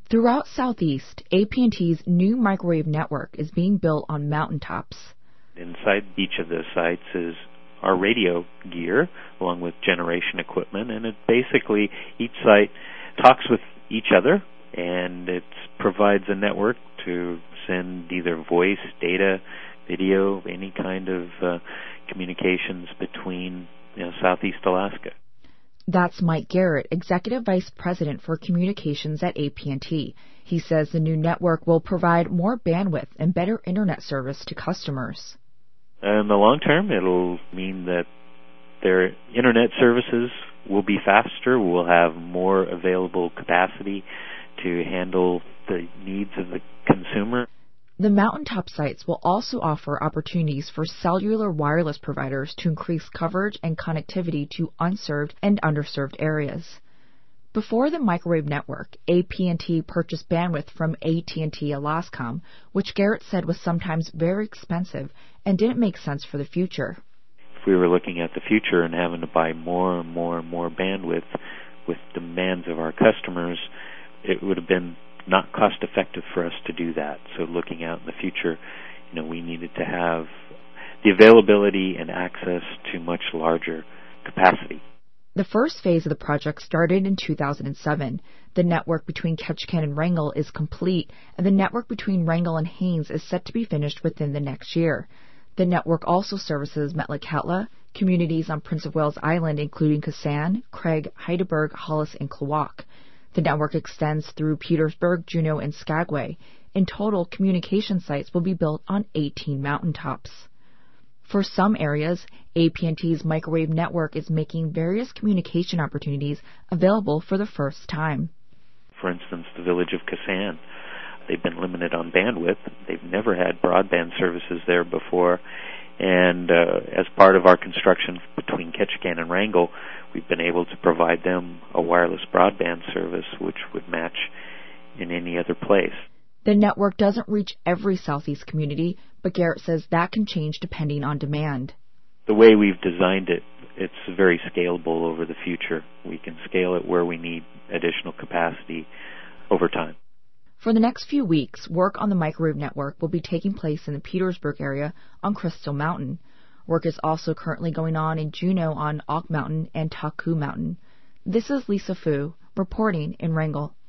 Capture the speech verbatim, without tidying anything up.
Throughout Southeast, A T and T's new microwave network is being built on mountaintops. Inside each of the sites is our radio gear, along with generation equipment, and it basically, each site talks with each other, and it provides a network to send either voice, data, video, any kind of uh, communications between you know, Southeast Alaska. That's Mike Garrett, Executive Vice President for Communications at A T and T. He says the new network will provide more bandwidth and better internet service to customers. In the long term, it'll mean that their internet services will be faster, we'll have more available capacity to handle the needs of the consumer. The mountaintop sites will also offer opportunities for cellular wireless providers to increase coverage and connectivity to unserved and underserved areas. Before the microwave network, A T and T purchased bandwidth from A T and T Alascom, which Garrett said was sometimes very expensive and didn't make sense for the future. If we were looking at the future and having to buy more and more and more bandwidth with demands of our customers, it would have been not cost effective for us to do that. So looking out in the future, you know, we needed to have the availability and access to much larger capacity. The first phase of the project started in two thousand seven. The network between Ketchikan and Wrangell is complete, and the network between Wrangell and Haines is set to be finished within the next year. The network also services Metlakatla, communities on Prince of Wales Island, including Kasan, Craig, Heidelberg, Hollis, and Klawock. The network extends through Petersburg, Juneau, and Skagway. In total, communication sites will be built on eighteen mountaintops. For some areas, A T and T's microwave network is making various communication opportunities available for the first time. For instance, the village of Kasan, they've been limited on bandwidth. They've never had broadband services there before. And uh, as part of our construction between Ketchikan and Wrangell, we've been able to provide them a wireless broadband service which would match in any other place. The network doesn't reach every Southeast community, but Garrett says that can change depending on demand. The way we've designed it, it's very scalable over the future. We can scale it where we need additional capacity over time. For the next few weeks, work on the microwave network will be taking place in the Petersburg area on Crystal Mountain. Work is also currently going on in Juneau on Auk Mountain and Taku Mountain. This is Lisa Fu, reporting in Wrangell.